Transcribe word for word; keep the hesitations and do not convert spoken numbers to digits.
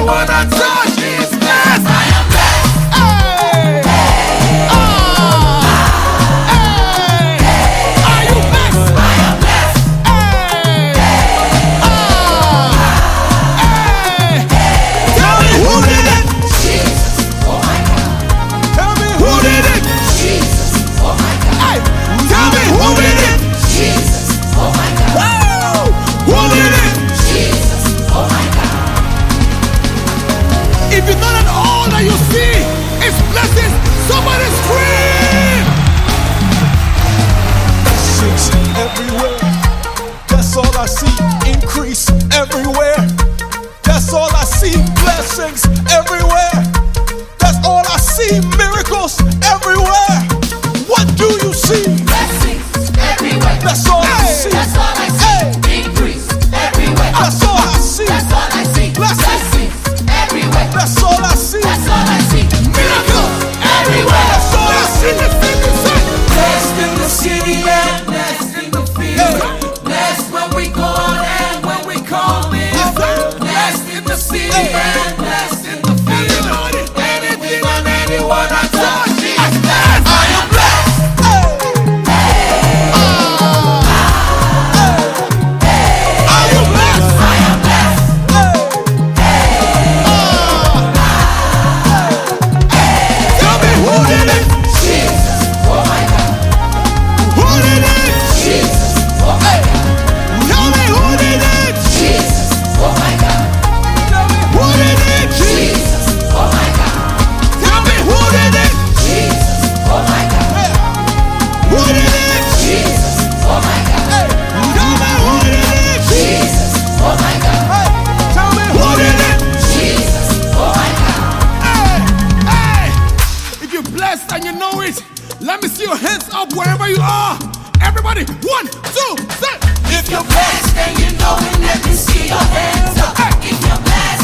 anyone I touch is blessed. I am blessed. Hey. Hey. Oh. Hey. Hey. Are you blessed? I am blessed. Hey. Hey. Oh. Hey. Hey. Tell me who did it? Jesus. Oh my God. Tell me who did it? Jesus. Oh my God. Hey. Tell me who did it? Jesus. Oh my God. Woo. Who did it? Jesus. Oh my God. If you know that all that you see is blessings, somebody scream! Blessings everywhere. That's all I see. Increase everywhere. That's all I see. Blessings everywhere. That's all I see. Miracles everywhere. What do you see? Blessings everywhere. That's all I see. That's all I see. Hey. Increase everywhere. That's all I see. That's all I see. Blessings. Blessings everywhere. That's all I see. That's all I see. Miracles everywhere. That's all I see. Blessed in the city and blessed in the field. Blessed when we go out and when we come in. Blessed in the city and blessed in the field. Anything and anyone I touch is blessed. I am blessed. Are you blessed? I am blessed. Tell me who did it? Jesus. Oh my God. Who did it? Jesus. Oh my God. Tell me who did it? Jesus. Oh my God. Who did it? Jesus. Oh my God. Tell me who did it? Jesus. Oh my God. Who did it? Jesus. Oh my God. Tell me who did it? Jesus. Oh my God. Tell me who did it? Jesus. Oh my God. Hey, hey. If you're blessed and you know it, let me see your hands up wherever you are. Everybody, one, two, three. If you're blessed and you know it, let me see your hands up. If you're blessed